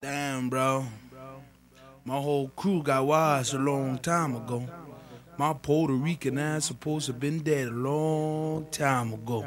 Damn, bro. My whole crew got wise a long time ago. My Puerto Rican ass supposed to have been dead a long time ago.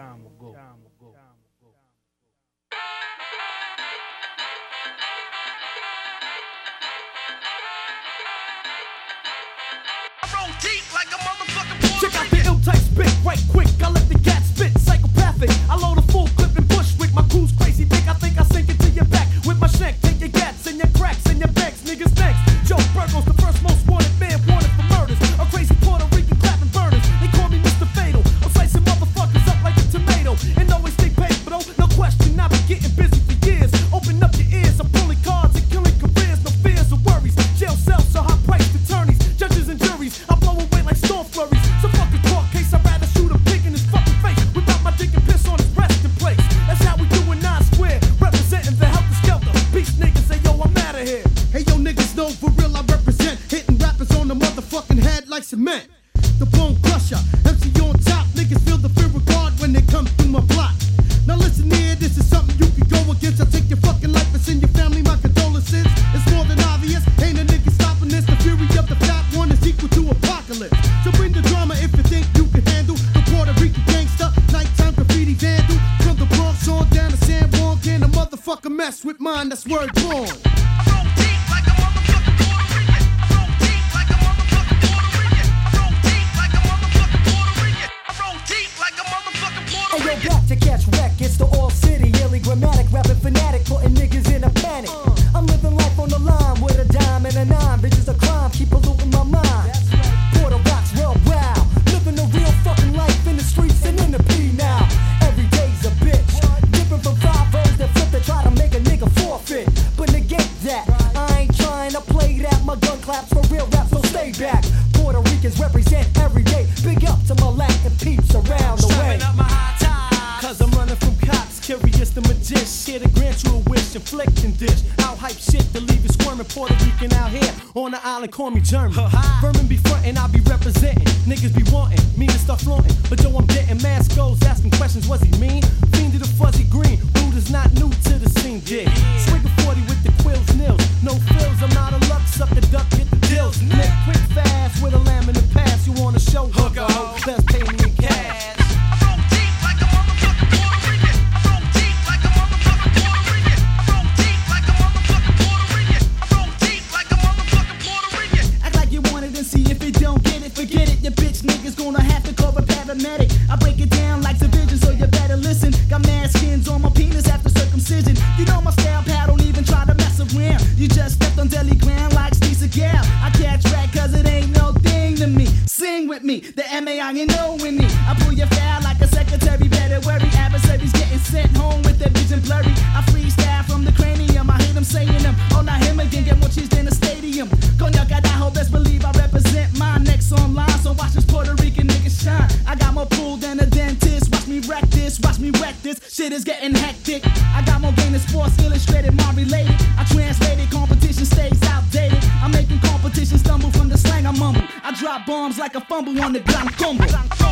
Check out the ill-type spit, right quick, I let the cat spit, psychopathic. I load a full clip and Bushwick, my crew's crazy big, I think I sink it to your back with my shank. Take your gats and your cracks and your banks, niggas thanks. Joe Burgos, the first most wanted man, wanted for murders. A crazy Puerto Rican clapping burners, they call me Mr. Fatal. I'm slicing motherfuckers up like a tomato, and always stay paid, bro, no question, I been getting busy for years. Open up your ears, I'm pulling cards and killing careers, no fears or worries. Jail cells so high-priced attorneys, judges and juries, I blow away like storm flurries. So fuck a court case, I'd rather shoot a pig in his fucking face without my dick and piss on his resting place. That's how we do in 9 Square, representing the Helter Skelter. Beast niggas say, yo, I'm outta here. Hey, yo, niggas know for real I represent. Hitting rappers on the motherfucking head like cement. The bone crusher, MC on top. Niggas feel the fear of God when they come through my block. Now listen here, this is something you can go against. I'll take your fucking life and send your family my condolences. It's more than obvious, ain't a nigga stopping this. The fury of the fat one is equal to apocalypse. So bring the drama if you think you can handle the Puerto Rican gangster, nighttime graffiti vandal. From the Bronx on down to San Juan, can a motherfucker mess with mine? That's word born. Back to catch wreck, it's the all city, yearly grammatic, rapping fanatic, putting niggas in a panic. I'm living life on the line with a dime and a 9. Bitches a crime, keep polluting my mind. Puerto rocks real wild, living a real fucking life in the streets and in the P now. Every day's a bitch, different from 5-0s that flip that try to make a nigga forfeit. But negate that, I ain't trying to play that. My gun claps for real rap, so stay back. Puerto Ricans represent every day. Big up to my Latin peeps around the way. Cause I'm running from cops, curious the magician, here to grant you a wish, inflicting dish. Out hype shit to leave you squirming. Puerto Rican out here on the island, call me German. Vermin be frontin', I be representing. Niggas be wantin' me to start flaunting, but yo, I'm getting mad skulls, asking questions, was he mean? Fiend to the fuzzy green, rude is not new to the scene, yeah. Swing a 40 with the quills, nils, no frills, I'm not a luck, suck the duck, get the deals. Live quick fast with a lamb in the past, you wanna show hook a hoe, best pay me in cash. Forget it, your bitch niggas gonna have to call a paramedic. I break it down like division, so you better listen. Got mad skins on my penis after circumcision. You know my style, pal, don't even try to mess around. You just stepped on deli ground like Steve Seagal. I catch rap cause it ain't no thing to me. Sing with me, the M-A-I-N-O in me. I pull your foul like a secretary, better worry. Adversaries getting sent home with their vision blurry. I freestyle from the cranium, I hear them saying them. Oh, not him again, get more cheese than a stadium. Cognac, I hope best believe I represent my next online. So watch this Puerto Rican nigga shine. I got more pool than a dentist. Watch me wreck this, watch me wreck this. Shit is getting hectic. I got more game than Sports Illustrated, more related. I translated, competition stays outdated. I'm making competition stumble from the slang I mumble. I drop bombs like a fumble on the ground combo.